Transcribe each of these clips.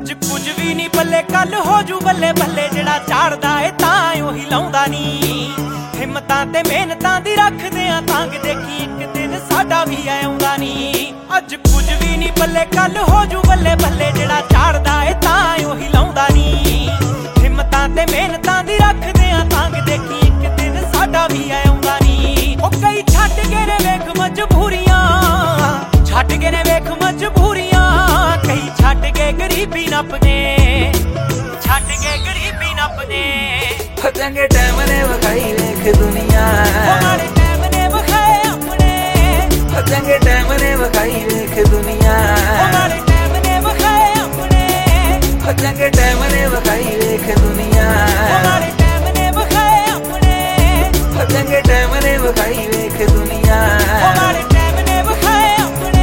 ਅੱਜ ਕੁਝ ਵੀ ਨਹੀਂ ਬੱਲੇ ਕੱਲ ਹੋ ਜੂ ਬੱਲੇ ਬੱਲੇ ਜਿਹੜਾ ਝਾੜਦਾ ਏ ਤਾਂ ਉਹੀ ਲਾਉਂਦਾ ਨੀ ਹਿੰਮਤਾਂ ਤੇ ਮਿਹਨਤਾਂ ਦੀ ਰੱਖਦੇ ਆ ਤਾਂਗ ਦੇਖੀ ਇੱਕ ਦਿਨ ਸਾਡਾ ਵੀ ਆਉਂਦਾ ਨੀ ਅੱਜ ਕੁਝ ਵੀ ਨਹੀਂ ਬੱਲੇ ਕੱਲ ਹੋ ਜੂ ਬੱਲੇ ਬੱਲੇ ਜਿਹੜਾ ਝਾੜਦਾ ਏ ਤਾਂ ਉਹੀ ਲਾਉਂਦਾ ਨੀ ਹਿੰਮਤਾਂ ਤੇ ਮਿਹਨਤਾਂ ਦੀ ਰੱਖਦੇ ਆ ਤਾਂਗ ਦੇਖੀ ਇੱਕ ਦਿਨ ਸਾਡਾ ਵੀ ਆਉਂਦਾ ਨੀ ਉਹ ਕਈ ਛੱਡ ਕੇ ਨੇ ਵੇਖ ਮਜਬੂਰੀਆਂ ਛੱਡ ਕੇ ਨੇ ਵੇਖ ਮਜਬੂਰੀਆਂ ਕਈ ਛੱਡ ਕੇ ਗਰੀਬੀ ਨੱਪਦੇ ਛੱਡ ਕੇ ਗਰੀਬੀ ਨੱਪਦੇ ਚੰਗੇ ਟਾਈਮ ਨੇ ਵਿਖਾਈ ਵੇਖ ਦੁਨੀਆ ਮਾੜੇ ਟਾਈਮ ਨੇ ਵਿਖਾਏ ਆਪਣੇ ਚੰਗੇ ਟਾਈਮ ਨੇ ਵਿਖਾਈ ਵੇਖ ਦੁਨੀਆ ਮਾੜੇ ਟਾਈਮ ਨੇ ਵਿਖਾਏ ਆਪਣੇ ਚੰਗੇ ਟਾਈਮ ਨੇ ਵਿਖਾਈ ਵੇਖ ਦੁਨੀਆ ਮਾੜੇ ਟਾਈਮ ਨੇ ਵਿਖਾਏ ਆਪਣੇ ਚੰਗੇ ਟਾਈਮ ਨੇ ਵਿਖਾਈ ਵੇਖ ਦੁਨੀਆ ਮਾੜੇ ਟਾਈਮ ਨੇ ਵਿਖਾਏ ਆਪਣੇ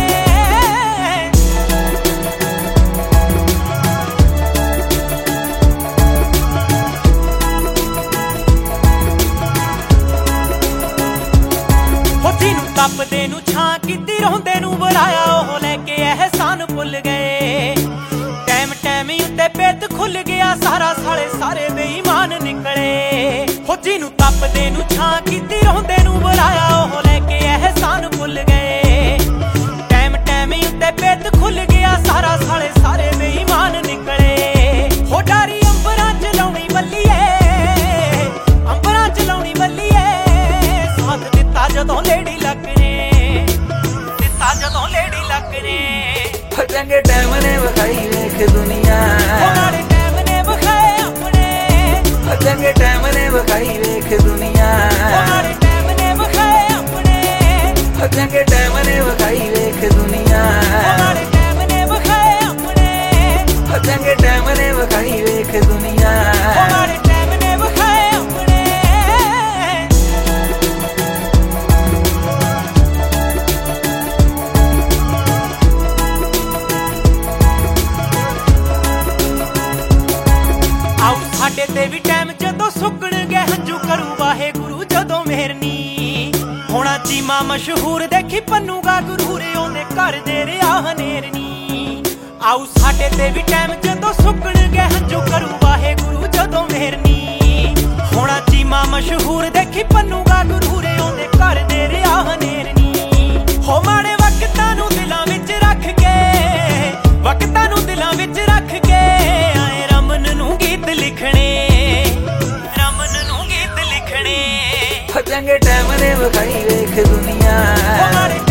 ਤਪਦੇ ਨੂੰ ਛਾਂ ਕੀਤੀ ਰੋਂਦੇ ਨੂੰ ਬੁਲਾਇਆ ਉਹ ਲੈ ਕੇ ਅਹਿਸਾਨ ਭੁੱਲ ਗਏ ਟਾਈਮ ਟਾਈਮ ਉੱਤੇ ਪੇਤ ਖੁੱਲ ਗਿਆ ਸਾਰਾ ਸਾਲੇ ਸਾਰੇ ਬੇਈਮਾਨ ਨਿਕਲੇ ਹੋ ਜਿਹਨੂੰ ਤਪਦੇ ਨੂੰ ਛਾਂ ਕੀਤੀ ਰੋਂਦੇ ਨੂੰ ਬੁਲਾਇਆ ਉਹ ਲੈ ਕੇ ਅਹਿਸਾਨ ਭੁੱਲ ਗਏ ਟਾਈਮ ਟਾਈਮ ਉੱਤੇ ਪੇਤ ਖੁੱਲ ਗਿਆ ਸਾਰਾ ਸਾਲੇ ਸਾਰੇ ਬੇਈਮਾਨ ਨਿਕਲੇ ਹੋ ਡਾਰੀ ਅੰਬਰਾਂ ਚ ਲਾਉਣੀ ਬੱਲੀਏ ਅੰਬਰਾਂ ਚ ਲਾਉਣੀ ਬੱਲੀਏ ਸਾਥ ਦਿੱਤਾ ਜਦੋਂ ਲੇਡੀ ਜਦੋਂ ਲੇਡੀ ਲੱਗਨੇ ਚੰਗੇ ਟਾਈਮ ਨੇ ਵਿਖਾਈ ਵੇਖ ਦੁਨੀਆ ਮਾੜੇ ਟਾਈਮ ਨੇ ਵਿਖਾਏ ਆਪਣੇ ਚੰਗੇ ਟਾਈਮ ਨੇ ਵਿਖਾਈ ਵੇਖ ਦੁਨੀਆ ਮਾੜੇ ਟਾਈਮ ਨੇ ਵਿਖਾਏ ਆਪਣੇ ਚੰਗੇ ਟਾਈਮ ਨੇ ਵਿਖਾਈ ਵੇਖ ਦੁਨੀਆ ਮਾੜੇ ਟਾਈਮ ਨੇ ਵਿਖਾਏ ਆਪਣੇ ਚੰਗੇ ਟਾਈਮ ਨੇ ਵਿਖਾਈ ਵੇਖ ਦੁਨੀਆ ਮਾੜੇ ਟਾਈਮ ਨੇ ਵਿਖਾਏ ਆਪਣੇ ਸਾਡੇ ਤੇ ਵੀ ਟਾਈਮ ਜਦੋਂ ਸੁੱਕਣਗੇ ਹੰਝੂ ਕਰੂ ਵਾਹਿਗੁਰੂ ਜਦੋਂ ਮਿਹਰਨੀ ਹੋਣਾ ਚੀਮਾ ਮਸ਼ਹੂਰ ਦੇਖੀ ਪੰਨੂਗਾ ਗੁਰੂਰੇ ਉਹਨੇ ਘਰ ਦੇ ਰਿਆ ਹਨੇਰਨੀ ਆਉ ਸਾਡੇ ਤੇ ਵੀ ਟਾਈਮ ਜਦੋਂ ਸੁੱਕਣਗੇ ਹੰਝੂ ਕਰੂ ਵਾਹਿਗੁਰੂ ਜਦੋਂ ਮਿਹਰਨੀ ਹੋਣਾ ਚੀਮਾ ਮਸ਼ਹੂਰ ਦੇਖੀ ਪੰਨੂਗਾ ਗੁਰੂਰੇ ਉਹਨੇ ਘਰ ਦੇ ਰਿਆ ਹਨੇਰਨੀ ਹੋ ਮਾੜੇ ਵਕਤਾਂ ਨੂੰ ਦਿਲਾਂ ਵਿੱਚ ਰੱਖ ਕੇ ਵਕਤਾਂ ਨੂੰ ਦਿਲਾਂ ਵਿੱਚ ਰੱਖ ਕੇ ਆਏ ਰਮਨ ਨੂੰ ਗੀਤ ਲਿਖਣੇ ਰਮਨ ਨੂੰ ਗੀਤ ਲਿਖਣੇ ਚੰਗੇ ਟਾਈਮ ਨੇ ਵਿਖਾਈ ਵੇਖ ਦੁਨੀਆ